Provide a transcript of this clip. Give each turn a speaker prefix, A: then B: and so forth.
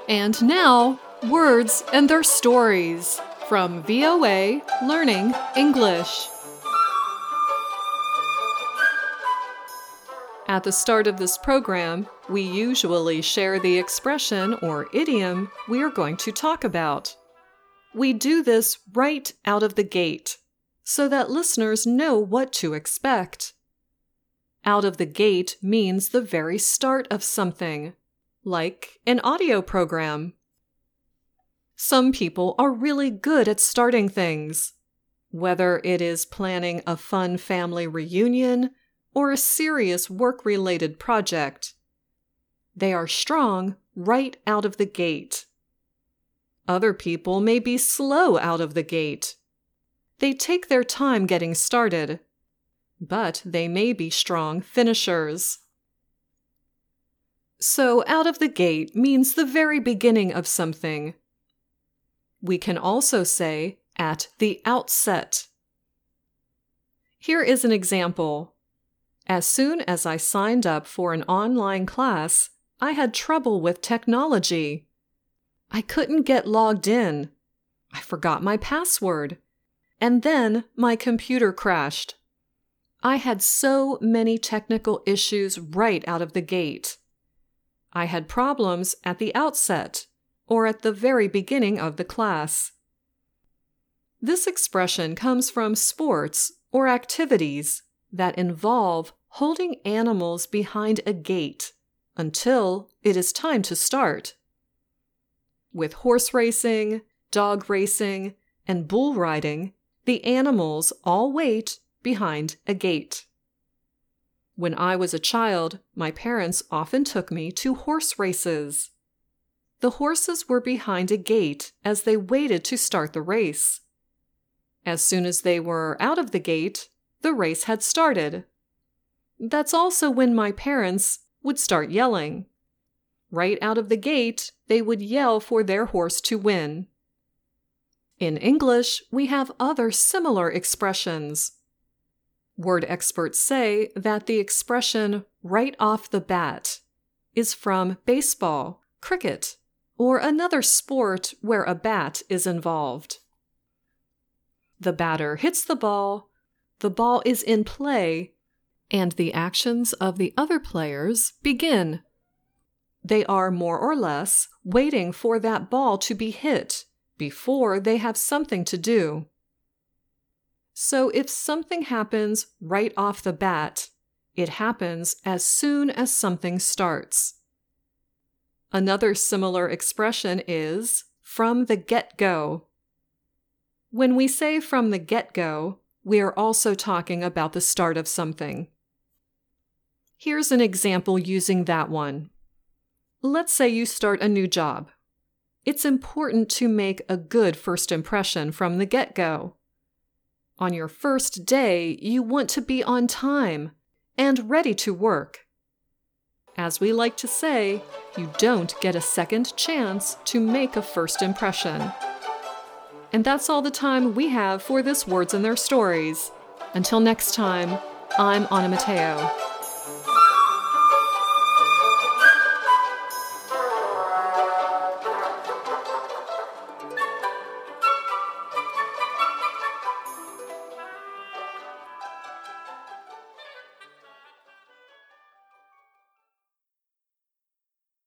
A: And now, words and their stories from VOA Learning English. At the start of this program, we usually share the expression or idiom we are going to talk about. We do this right out of the gate, so that listeners know what to expect. Out of the gate means the very start of something, like an audio program. Some people are really good at starting things, whether it is planning a fun family reunion or a serious work-related project. They are strong right out of the gate. Other people may be slow out of the gate. They take their time getting started, but they may be strong finishers. So out of the gate means the very beginning of something. We can also say at the outset. Here is an example. As soon as I signed up for an online class, I had trouble with technology. I couldn't get logged in. I forgot my password. And then my computer crashed. I had so many technical issues right out of the gate. I had problems at the outset, or at the very beginning of the class. This expression comes from sports or activities that involve holding animals behind a gate until it is time to start. With horse racing, dog racing, and bull riding, the animals all wait behind a gate. When I was a child, my parents often took me to horse races. The horses were behind a gate as they waited to start the race. As soon as they were out of the gate, the race had started. That's also when my parents would start yelling. Right out of the gate, they would yell for their horse to win. In English, we have other similar expressions. Word experts say that the expression right off the bat is from baseball, cricket, or another sport where a bat is involved. The batter hits the ball is in play, and the actions of the other players begin. They are more or less waiting for that ball to be hit before they have something to do. So if something happens right off the bat, it happens as soon as something starts. Another similar expression is from the get-go. When we say from the get-go, we are also talking about the start of something. Here's an example using that one. Let's say you start a new job. It's important to make a good first impression from the get-go. On your first day, you want to be on time and ready to work. As we like to say, you don't get a second chance to make a first impression. And that's all the time we have for this Words and Their Stories. Until next time, I'm Anna Mateo.